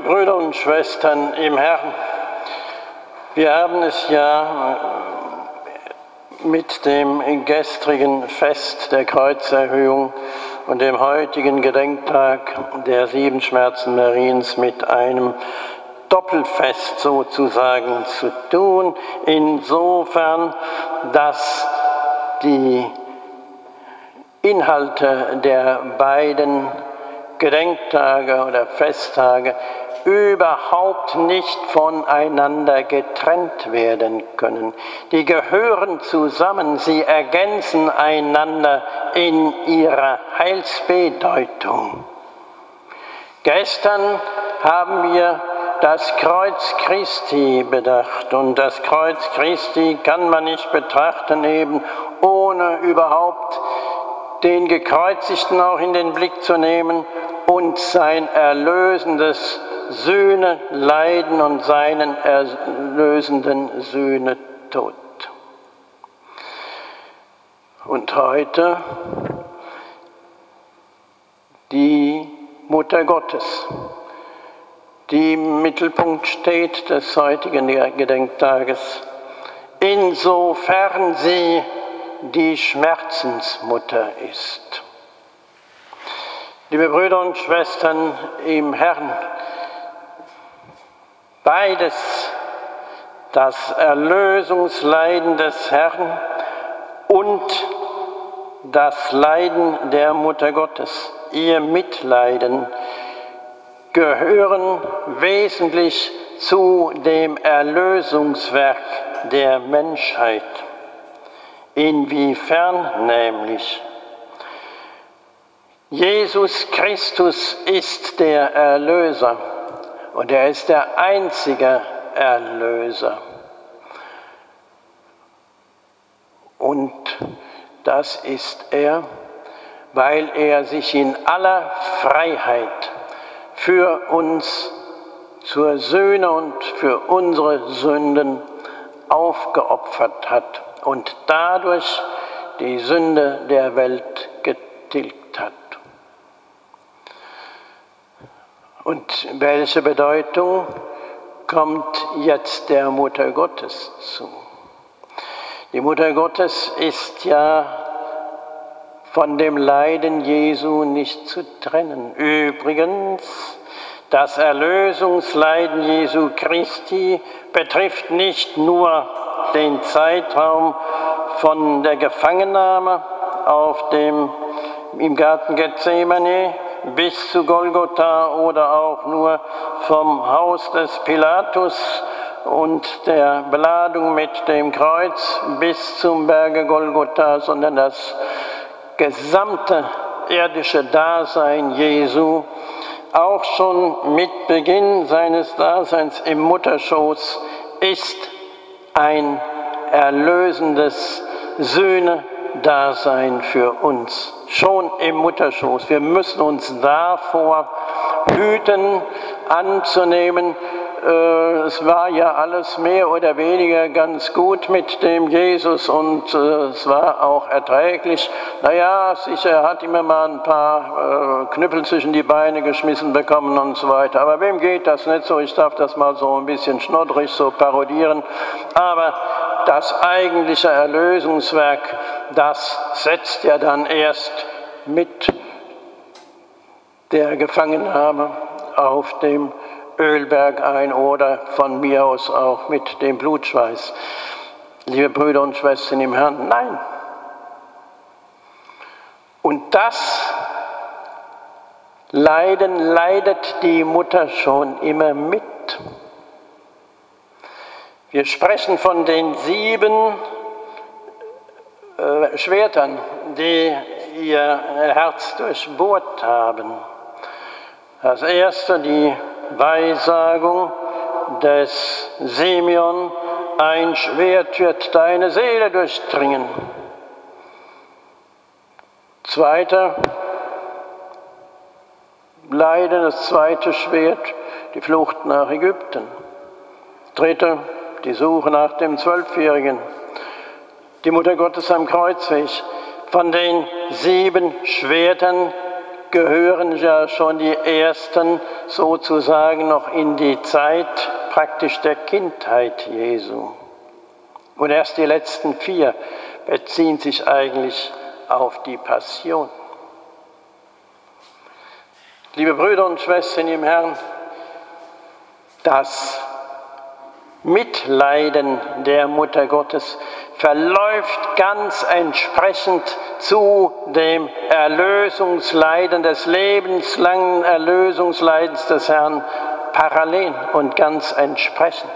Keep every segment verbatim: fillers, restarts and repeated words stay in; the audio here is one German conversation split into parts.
Brüder und Schwestern im Herrn, wir haben es ja mit dem gestrigen Fest der Kreuzerhöhung und dem heutigen Gedenktag der sieben Schmerzen Mariens mit einem Doppelfest sozusagen zu tun, insofern, dass die Inhalte der beiden Gedenktage oder Festtage überhaupt nicht voneinander getrennt werden können. Die gehören zusammen, sie ergänzen einander in ihrer Heilsbedeutung. Gestern haben wir das Kreuz Christi bedacht, und das Kreuz Christi kann man nicht betrachten eben ohne überhaupt den Gekreuzigten auch in den Blick zu nehmen und sein erlösendes Sühneleiden und seinen erlösenden Sühnetod. Und heute die Mutter Gottes, die im Mittelpunkt steht des heutigen Gedenktages, insofern sie die Schmerzensmutter ist. Liebe Brüder und Schwestern im Herrn, beides, das Erlösungsleiden des Herrn und das Leiden der Mutter Gottes, ihr Mitleiden, gehören wesentlich zu dem Erlösungswerk der Menschheit. Inwiefern nämlich? Jesus Christus ist der Erlöser und er ist der einzige Erlöser. Und das ist er, weil er sich in aller Freiheit für uns zur Sühne und für unsere Sünden aufgeopfert hat und dadurch die Sünde der Welt getilgt hat. Und welche Bedeutung kommt jetzt der Mutter Gottes zu? Die Mutter Gottes ist ja von dem Leiden Jesu nicht zu trennen. Übrigens, das Erlösungsleiden Jesu Christi betrifft nicht nur den Zeitraum von der Gefangennahme auf dem, im Garten Gethsemane bis zu Golgotha oder auch nur vom Haus des Pilatus und der Beladung mit dem Kreuz bis zum Berge Golgotha, sondern das gesamte irdische Dasein Jesu, auch schon mit Beginn seines Daseins im Mutterschoß, ist ein erlösendes Sühnedasein für uns. Schon im Mutterschoß. Wir müssen uns davor hüten, anzunehmen, äh, es war ja alles mehr oder weniger ganz gut mit dem Jesus und äh, es war auch erträglich. Naja, sicher, er hat immer mal ein paar äh, Knüppel zwischen die Beine geschmissen bekommen und so weiter. Aber wem geht das nicht so? Ich darf das mal so ein bisschen schnoddrig so parodieren. Aber das eigentliche Erlösungswerk, das setzt ja dann erst mit der Gefangennahme auf dem Ölberg ein oder von mir aus auch mit dem Blutschweiß. Liebe Brüder und Schwestern im Herrn, nein. Und das Leiden leidet die Mutter schon immer mit. Wir sprechen von den sieben äh, Schwertern, die ihr Herz durchbohrt haben. Das erste, die Weissagung des Simeon, ein Schwert wird deine Seele durchdringen. Zweiter Leiden, das zweite Schwert, die Flucht nach Ägypten. Dritte, die Suche nach dem Zwölfjährigen. Die Mutter Gottes am Kreuzweg. Von den sieben Schwertern gehören ja schon die ersten sozusagen noch in die Zeit praktisch der Kindheit Jesu. Und erst die letzten vier beziehen sich eigentlich auf die Passion. Liebe Brüder und Schwestern im Herrn, das Mitleiden der Mutter Gottes verläuft ganz entsprechend zu dem Erlösungsleiden, des lebenslangen Erlösungsleidens des Herrn parallel und ganz entsprechend.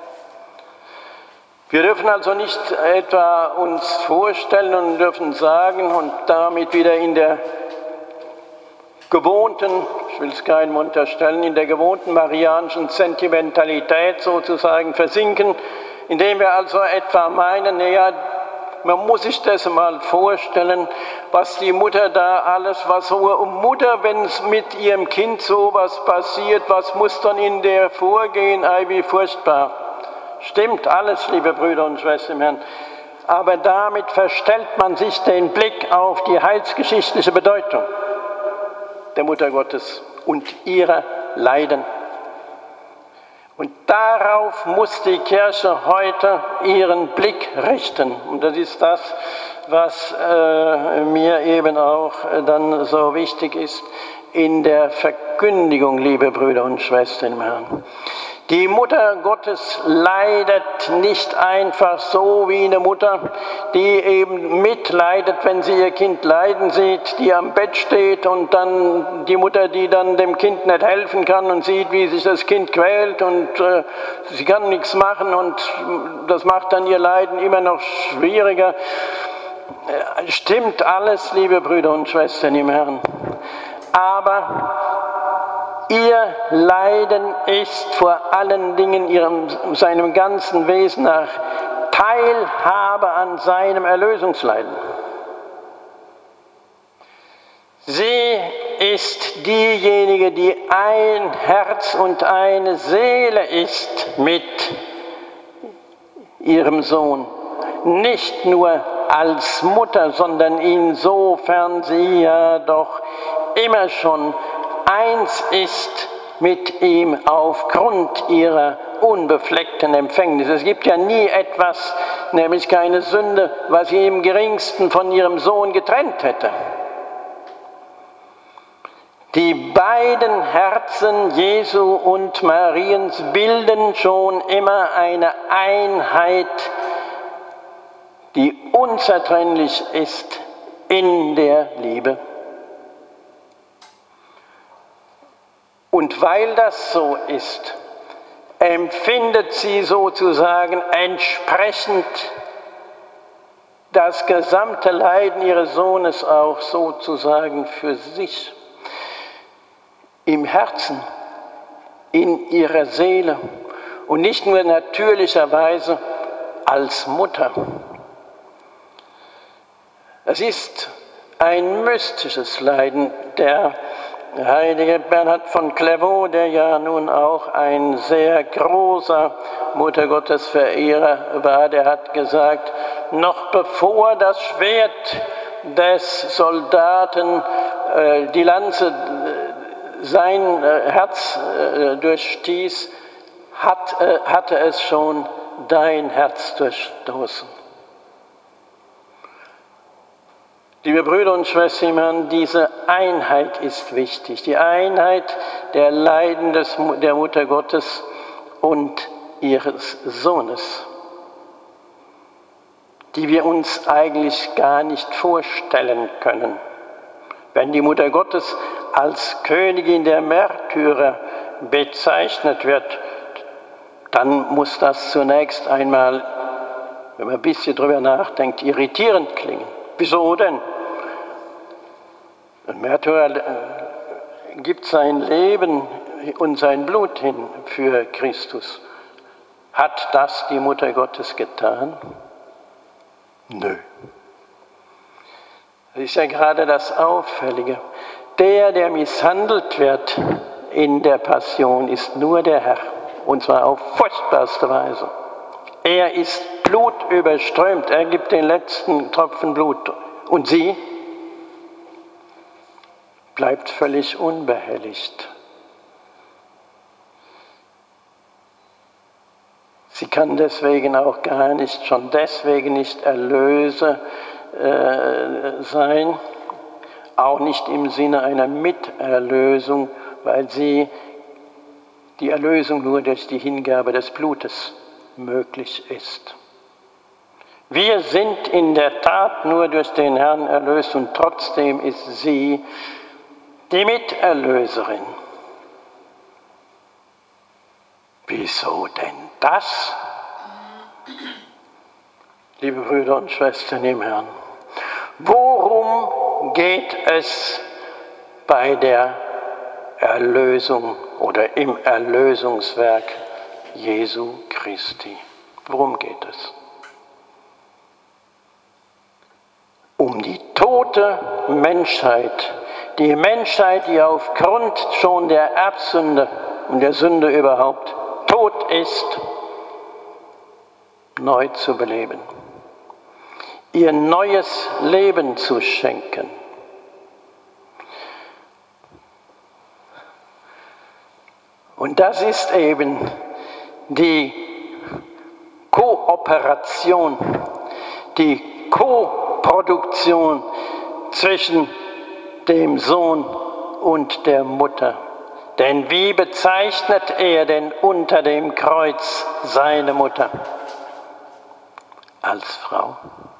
Wir dürfen also nicht etwa uns vorstellen und dürfen sagen und damit wieder in der gewohnten, ich will es keinem unterstellen, in der gewohnten marianischen Sentimentalität sozusagen versinken, indem wir also etwa meinen, naja, man muss sich das mal vorstellen, was die Mutter da alles, was so um Mutter, wenn es mit ihrem Kind sowas passiert, was muss dann in der vorgehen, ei wie furchtbar. Stimmt alles, liebe Brüder und Schwestern im Herrn, aber damit verstellt man sich den Blick auf die heilsgeschichtliche Bedeutung der Mutter Gottes und ihrer Leiden. Und darauf muss die Kirche heute ihren Blick richten. Und das ist das, was äh, mir eben auch äh, dann so wichtig ist in der Verkündigung, liebe Brüder und Schwestern im Herrn. Die Mutter Gottes leidet nicht einfach so wie eine Mutter, die eben mitleidet, wenn sie ihr Kind leiden sieht, die am Bett steht und dann die Mutter, die dann dem Kind nicht helfen kann und sieht, wie sich das Kind quält und äh, sie kann nichts machen und das macht dann ihr Leiden immer noch schwieriger. Äh, stimmt alles, liebe Brüder und Schwestern im Herrn. Aber ihr Leiden ist vor allen Dingen ihrem, seinem ganzen Wesen nach Teilhabe an seinem Erlösungsleiden. Sie ist diejenige, die ein Herz und eine Seele ist mit ihrem Sohn. Nicht nur als Mutter, sondern insofern sie ja doch immer schon eins ist mit ihm aufgrund ihrer unbefleckten Empfängnis. Es gibt ja nie etwas, nämlich keine Sünde, was sie im geringsten von ihrem Sohn getrennt hätte. Die beiden Herzen Jesu und Mariens bilden schon immer eine Einheit, die unzertrennlich ist in der Liebe. Und weil das so ist, empfindet sie sozusagen entsprechend das gesamte Leiden ihres Sohnes auch sozusagen für sich. Im Herzen, in ihrer Seele und nicht nur natürlicherweise als Mutter. Es ist ein mystisches Leiden. Der heilige Bernhard von Clairvaux, der ja nun auch ein sehr großer Muttergottesverehrer war, der hat gesagt, noch bevor das Schwert des Soldaten äh, die Lanze äh, sein äh, Herz äh, durchstieß, hat, äh, hatte es schon dein Herz durchstoßen. Liebe Brüder und Schwestern im Herrn, diese Einheit ist wichtig, die Einheit der Leiden des, der Mutter Gottes und ihres Sohnes, die wir uns eigentlich gar nicht vorstellen können. Wenn die Mutter Gottes als Königin der Märtyrer bezeichnet wird, dann muss das zunächst einmal, wenn man ein bisschen drüber nachdenkt, irritierend klingen. Wieso denn? Ein Märtyrer gibt sein Leben und sein Blut hin für Christus. Hat das die Mutter Gottes getan? Nö. Das ist ja gerade das Auffällige. Der, der misshandelt wird in der Passion, ist nur der Herr. Und zwar auf furchtbarste Weise. Er ist blutüberströmt. Er gibt den letzten Tropfen Blut. Und sie? bleibt völlig unbehelligt. Sie kann deswegen auch gar nicht, schon deswegen nicht Erlöser äh, sein, auch nicht im Sinne einer Miterlösung, weil sie die Erlösung nur durch die Hingabe des Blutes möglich ist. Wir sind in der Tat nur durch den Herrn erlöst und trotzdem ist sie die Miterlöserin. Wieso denn das? Liebe Brüder und Schwestern im Herrn, worum geht es bei der Erlösung oder im Erlösungswerk Jesu Christi? Worum geht es? Um die tote Menschheit, die Menschheit, die aufgrund schon der Erbsünde und der Sünde überhaupt tot ist, neu zu beleben, ihr neues Leben zu schenken. Und das ist eben die Kooperation, die Koproduktion zwischen dem Sohn und der Mutter. Denn wie bezeichnet er denn unter dem Kreuz seine Mutter? Als Frau.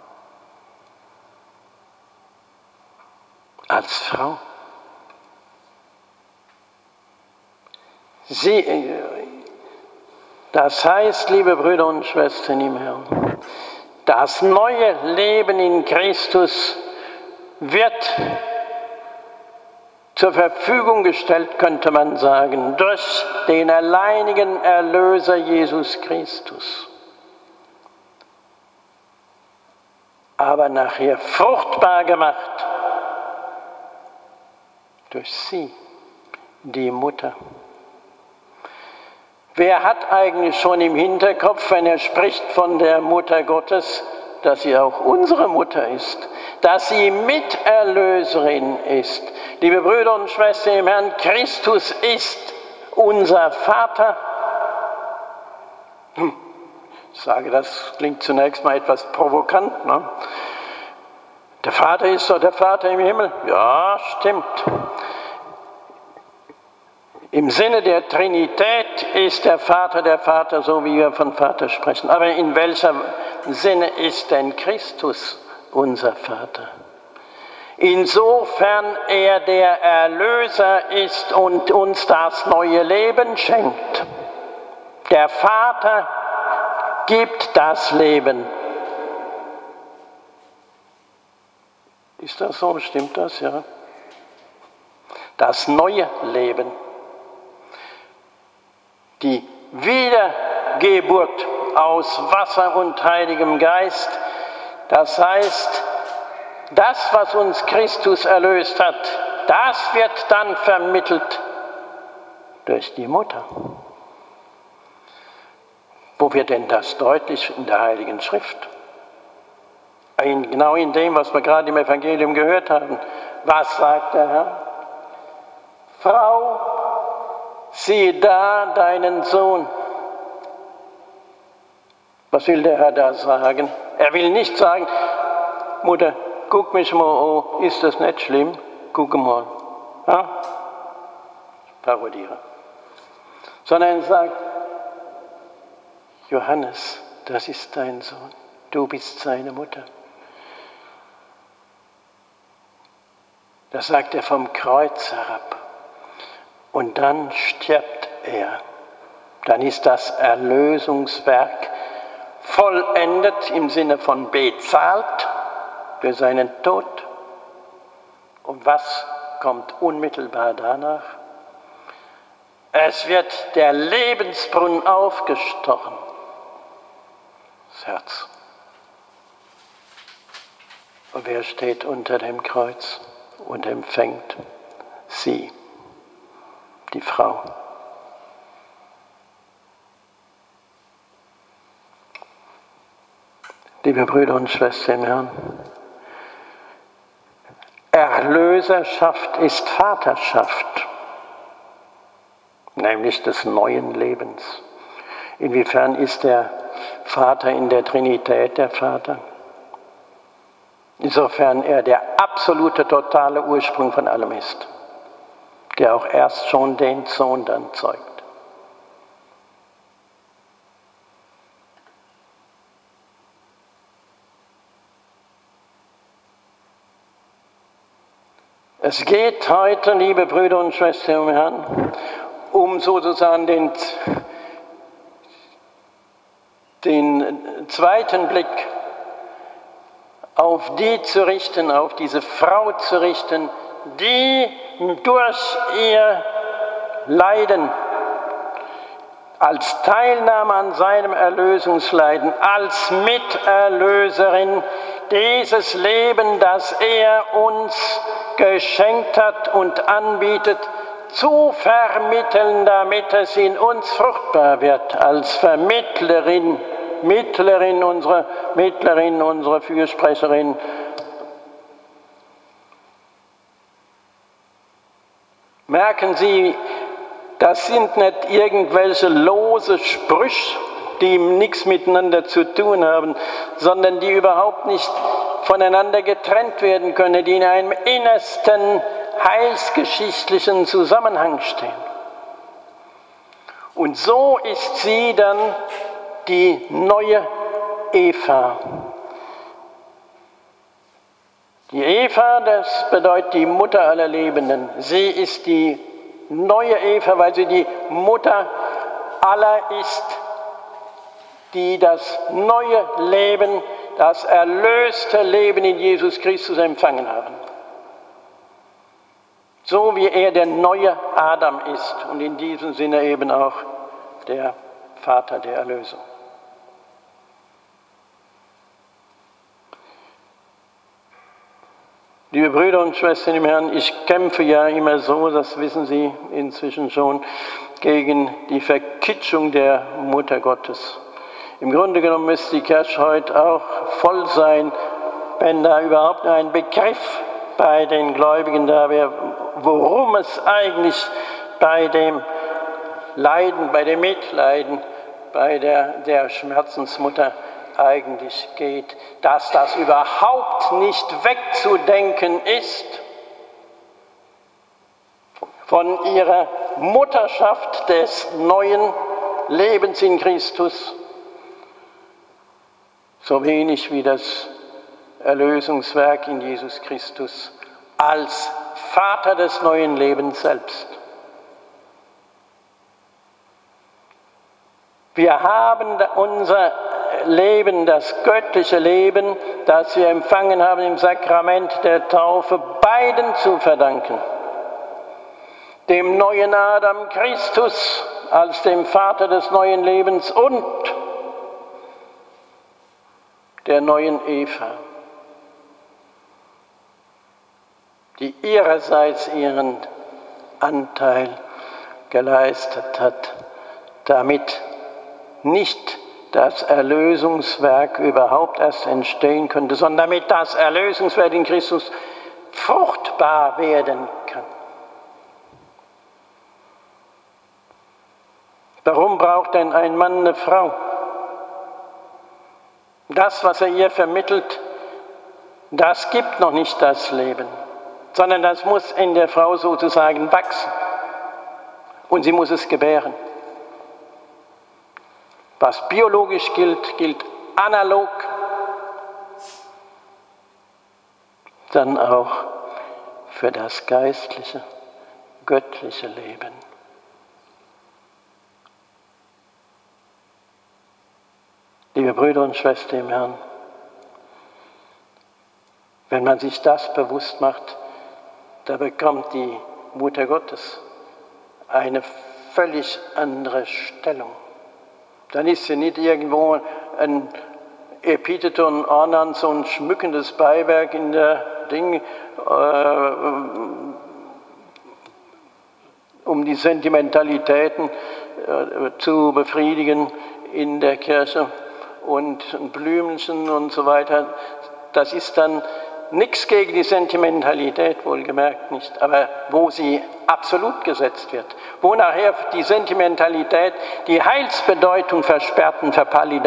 Als Frau. Sie, das heißt, liebe Brüder und Schwestern im Herrn, das neue Leben in Christus wird zur Verfügung gestellt, könnte man sagen, durch den alleinigen Erlöser Jesus Christus. Aber nachher fruchtbar gemacht durch sie, die Mutter. Wer hat eigentlich schon im Hinterkopf, wenn er spricht von der Mutter Gottes, dass sie auch unsere Mutter ist, dass sie Miterlöserin ist? Liebe Brüder und Schwestern im Herrn, Christus ist unser Vater. Hm. Ich sage, das klingt zunächst mal etwas provokant, ne? Der Vater ist doch der Vater im Himmel. Ja, stimmt. Im Sinne der Trinität ist der Vater der Vater, so wie wir von Vater sprechen. Aber in welchem Sinne ist denn Christus unser Vater? Insofern er der Erlöser ist und uns das neue Leben schenkt. Der Vater gibt das Leben. Ist das so? Stimmt das? Ja. Das neue Leben. Die Wiedergeburt aus Wasser und Heiligem Geist. Das heißt, das, was uns Christus erlöst hat, das wird dann vermittelt durch die Mutter. Wo wird denn das deutlich in der Heiligen Schrift? In, genau in dem, was wir gerade im Evangelium gehört haben. Was sagt der Herr? Frau, siehe da deinen Sohn. Was will der Herr da sagen? Er will nicht sagen, Mutter, guck mich mal an, ist das nicht schlimm? Guck mal. Ja? Ich parodiere. Sondern er sagt, Johannes, das ist dein Sohn, du bist seine Mutter. Das sagt er vom Kreuz herab. Und dann stirbt er. Dann ist das Erlösungswerk vollendet im Sinne von bezahlt für seinen Tod. Und was kommt unmittelbar danach? Es wird der Lebensbrunnen aufgestochen. Das Herz. Und wer steht unter dem Kreuz und empfängt? Sie, die Frau. Liebe Brüder und Schwestern im Herrn, erlöst Erlöserschaft ist Vaterschaft, nämlich des neuen Lebens. Inwiefern ist der Vater in der Trinität der Vater? Insofern er der absolute, totale Ursprung von allem ist, der auch erst schon den Sohn dann zeugt. Es geht heute, liebe Brüder und Schwestern im Herrn, um sozusagen den, den zweiten Blick auf die zu richten, auf diese Frau zu richten, die durch ihr Leiden als Teilnahme an seinem Erlösungsleiden, als Miterlöserin dieses Leben, das er uns geschenkt hat und anbietet, zu vermitteln, damit es in uns fruchtbar wird, als Vermittlerin, Mittlerin, unsere Mittlerin, unsere Fürsprecherin. Merken Sie, das sind nicht irgendwelche lose Sprüche, die nichts miteinander zu tun haben, sondern die überhaupt nicht voneinander getrennt werden können, die in einem innersten heilsgeschichtlichen Zusammenhang stehen. Und so ist sie dann die neue Eva. Die Eva, das bedeutet die Mutter aller Lebenden. Sie ist die neue Eva, weil sie die Mutter aller ist, die das neue Leben, das erlöste Leben in Jesus Christus empfangen haben. So wie er der neue Adam ist und in diesem Sinne eben auch der Vater der Erlösung. Liebe Brüder und Schwestern im Herrn, ich kämpfe ja immer so, das wissen Sie inzwischen schon, gegen die Verkitschung der Mutter Gottes. Im Grunde genommen müsste die Kirche heute auch voll sein, wenn da überhaupt ein Begriff bei den Gläubigen da wäre, worum es eigentlich bei dem Leiden, bei dem Mitleiden, bei der, der Schmerzensmutter eigentlich geht, dass das überhaupt nicht wegzudenken ist von ihrer Mutterschaft des neuen Lebens in Christus, so wenig wie das Erlösungswerk in Jesus Christus als Vater des neuen Lebens selbst. Wir haben unser Leben, das göttliche Leben, das wir empfangen haben im Sakrament der Taufe, beiden zu verdanken. Dem neuen Adam Christus als dem Vater des neuen Lebens und der neuen Eva, die ihrerseits ihren Anteil geleistet hat, damit nicht das Erlösungswerk überhaupt erst entstehen könnte, sondern damit das Erlösungswerk in Christus fruchtbar werden kann. Warum braucht denn ein Mann eine Frau? Das, was er ihr vermittelt, das gibt noch nicht das Leben, sondern das muss in der Frau sozusagen wachsen und sie muss es gebären. Was biologisch gilt, gilt analog dann auch für das geistliche, göttliche Leben. Liebe Brüder und Schwestern im Herrn, wenn man sich das bewusst macht, da bekommt die Mutter Gottes eine völlig andere Stellung. Dann ist sie nicht irgendwo ein Epitheton, Ornans, so ein schmückendes Beiwerk in der Ding, äh, um die Sentimentalitäten äh, zu befriedigen in der Kirche und ein Blümchen und so weiter. Das ist dann nichts gegen die Sentimentalität, wohlgemerkt nicht, aber wo sie absolut gesetzt wird, wo nachher die Sentimentalität die Heilsbedeutung versperrt und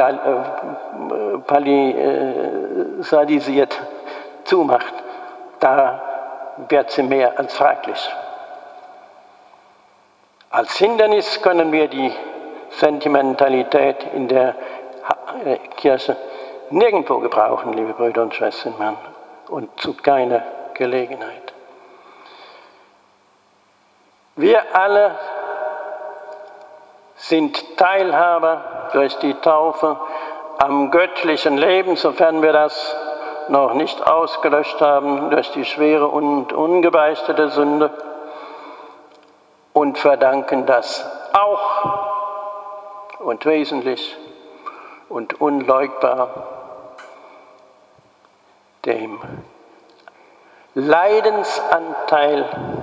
verpalisadisiert zumacht, da wird sie mehr als fraglich. Als Hindernis können wir die Sentimentalität in der Kirche nirgendwo gebrauchen, liebe Brüder und Schwestern, und zu keiner Gelegenheit. Wir alle sind Teilhaber durch die Taufe am göttlichen Leben, sofern wir das noch nicht ausgelöscht haben durch die schwere und ungebeichtete Sünde, und verdanken das auch und wesentlich und unleugbar dem Leidensanteil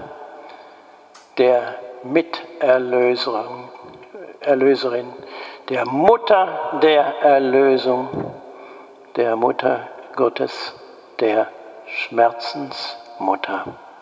der Miterlöserin, Erlöserin, der Mutter der Erlösung, der Mutter Gottes, der Schmerzensmutter.